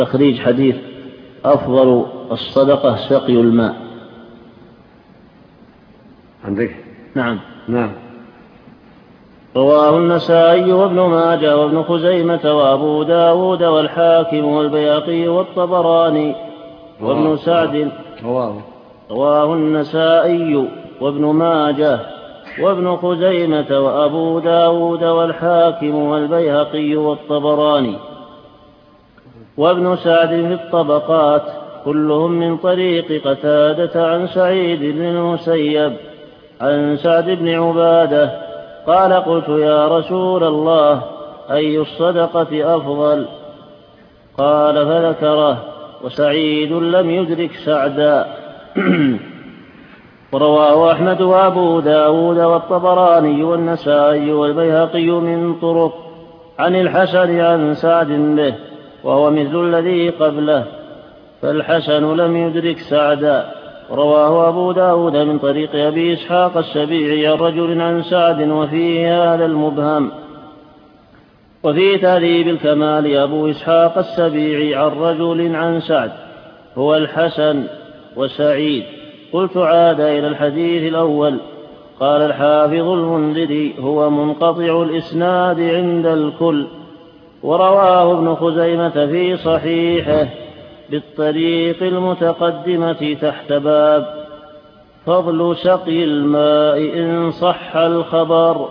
تخريج حديث أفضل الصدقة سقي الماء. عندك؟ نعم. رواه النسائي وابن ماجه وابن خزيمة وأبو داود والحاكم والبيهقي والطبراني وابن سعد. رواه النسائي وابن ماجه وابن خزيمة وأبو داود والحاكم والبيهقي والطبراني وابن سعد في الطبقات كلهم من طريق قتادة عن سعيد بن المسيب عن سعد بن عبادة قال قلت يا رسول الله أي الصدقة أفضل؟ قال فذكره وسعيد لم يدرك سعدا. ورواه أحمد وأبو داود والطبراني والنسائي والبيهقي من طرق عن الحسن عن سعد به وهو مثل الذي قبله، فالحسن لم يدرك سعدا. رواه أبو داود من طريق أبي إسحاق السبيعي عن رجل عن سعد وفيه هذا المبهم. وفي تهذيب الكمال أبو إسحاق السبيعي عن رجل عن سعد هو الحسن وسعيد. قلت عاد إلى الحديث الأول. قال الحافظ المنذري هو منقطع الإسناد عند الكل. ورواه ابن خزيمة في صحيحه بالطريق المتقدمة تحت باب فضل سقي الماء إن صح الخبر.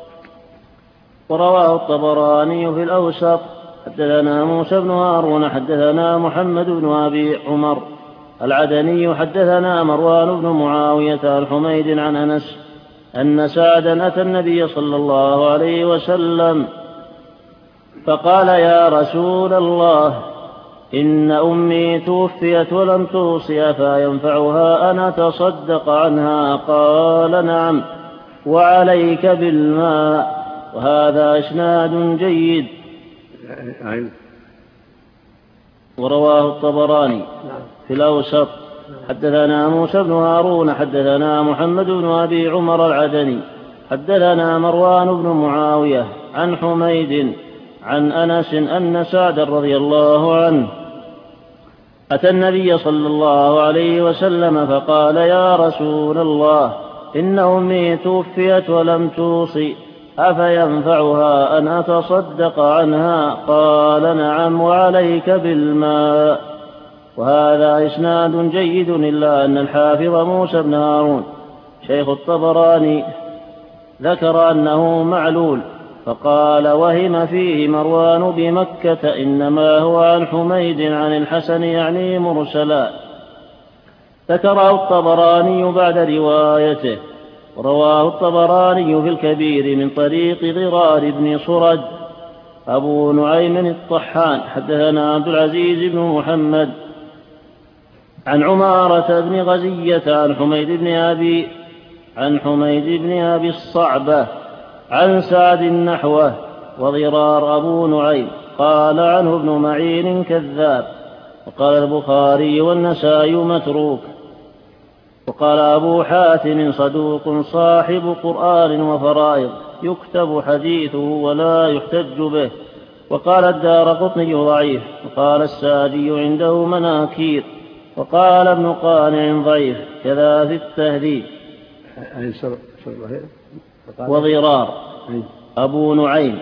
ورواه الطبراني في الأوسط حدثنا موسى بن هارون حدثنا محمد بن أبي عمر العدني حدثنا مروان بن معاوية الحميد عن أنس أن سعدا أتى النبي صلى الله عليه وسلم فقال يا رسول الله إن أمي توفيت ولم توصي فينفعها أن أتصدق عنها؟ قال نعم وعليك بالماء. وهذا إسناد جيد. ورواه الطبراني في الأوسط حدثنا موسى بن هارون حدثنا محمد بن أبي عمر العدني حدثنا مروان بن معاوية عن حميد عن أنس أن سعد رضي الله عنه أتى النبي صلى الله عليه وسلم فقال يا رسول الله إن أمي توفيت ولم توصي أفينفعها أن أتصدق عنها؟ قال نعم وعليك بالماء. وهذا إسناد جيد إلا أن الحافظ موسى بن هارون شيخ الطبراني ذكر أنه معلول فقال وهم فيه مروان بمكة إنما هو عن حميد عن الحسن يعني مرسلا. ذكره الطبراني بعد روايته. رواه الطبراني في الكبير من طريق ضرار بن صرد. أبو نعيم الطحان حدثنا عبد العزيز بن محمد عن عمارة بن غزية عن حميد بن أبي الصعبة عن سعد نحوه. وضرار أبو نعيم قال عنه ابن معين كذاب. وقال البخاري والنسائي متروك. وقال أبو حاتم صدوق صاحب قرآن وفرائض يكتب حديثه ولا يحتج به. وقال الدارقطني ضعيف. وقال السادي عنده مناكير. وقال ابن قانع ضعيف كذا في التهذيب. وضرار أبو نعيم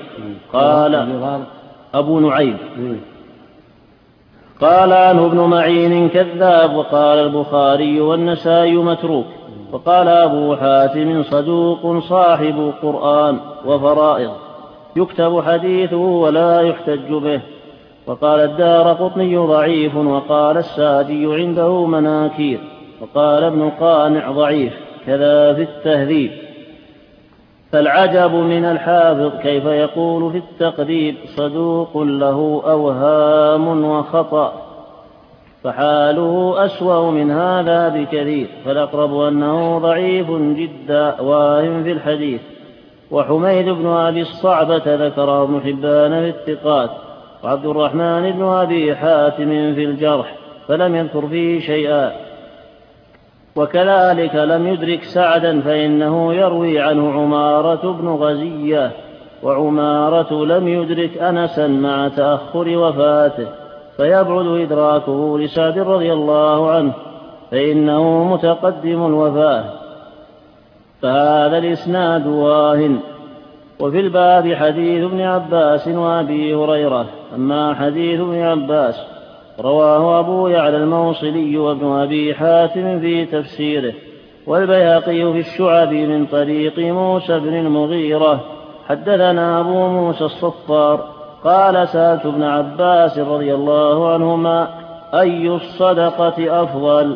قال عنه ابن معين كذاب. وقال البخاري والنسائي متروك. وقال أبو حاتم صدوق صاحب قرآن وفرائض يكتب حديثه ولا يحتج به. وقال الدارقطني ضعيف. وقال السادي عنده مناكير. وقال ابن قانع ضعيف كذا في التهذيب. فالعجب من الحافظ كيف يقول في التقريب صدوق له أوهام وخطأ، فحاله أسوأ من هذا بكثير. فالأقرب أنه ضعيف جدا واهم في الحديث. وحميد بن أبي الصعبة ذكره ابن حبان في الثقات وعبد الرحمن بن أبي حاتم في الجرح فلم يذكر فيه شيئا. وكذلك لم يدرك سعدا فإنه يروي عنه عمارة بن غزية، وعمارة لم يدرك أنسا مع تأخر وفاته، فيبعد إدراكه لسعد رضي الله عنه فإنه متقدم الوفاة. فهذا الإسناد واهن. وفي الباب حديث ابن عباس وأبي هريرة. أما حديث ابن عباس رواه أبو يعلى الموصلي وابن أبي حاتم في تفسيره، والبيهقي في الشعب من طريق موسى بن المغيرة. حدثنا أبو موسى الصفار قال سألت ابن عباس رضي الله عنهما أي الصدقة أفضل؟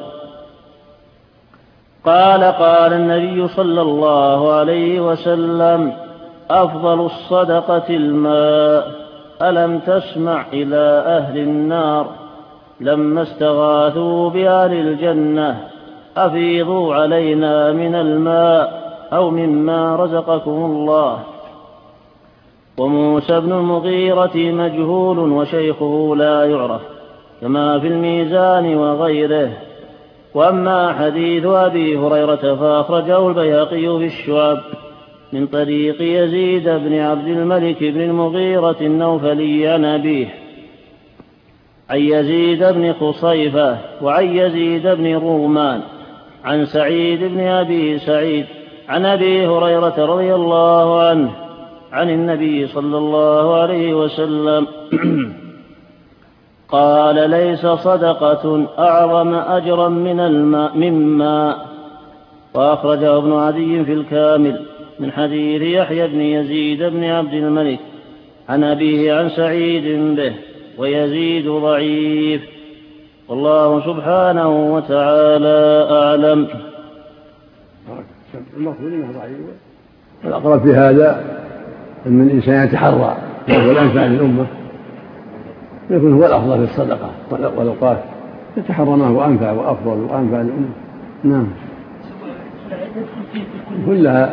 قال النبي صلى الله عليه وسلم أفضل الصدقة الماء. ألم تسمع إلى أهل النار لما استغاثوا بأهل الجنة أفيضوا علينا من الماء أو مما رزقكم الله. وموسى بن المغيرة مجهول وشيخه لا يعرف كما في الميزان وغيره. وأما حديث أبي هريرة فأخرجه البيهقي في الشعب من طريق يزيد بن عبد الملك بن المغيرة النوفلي عن أبيه عن يزيد بن خصيفة وعن يزيد بن رومان عن سعيد بن أبي سعيد عن أبي هريرة رضي الله عنه عن النبي صلى الله عليه وسلم قال ليس صدقة أعظم أجرا مما. وأخرجه ابن عدي في الكامل من حديث يحيى بن يزيد بن عبد الملك عن أبيه عن سعيد به، ويزيد ضعيف. والله سبحانه وتعالى أعلم. المفروض انه ضعيف، والأقرب في هذا أن الإنسان يتحرى وهو الأنفع للأمة يكون هو الأفضل في الصدقة والأوقاف، يتحرى ما هو أنفع وأفضل وأنفع للأمة. نعم كلها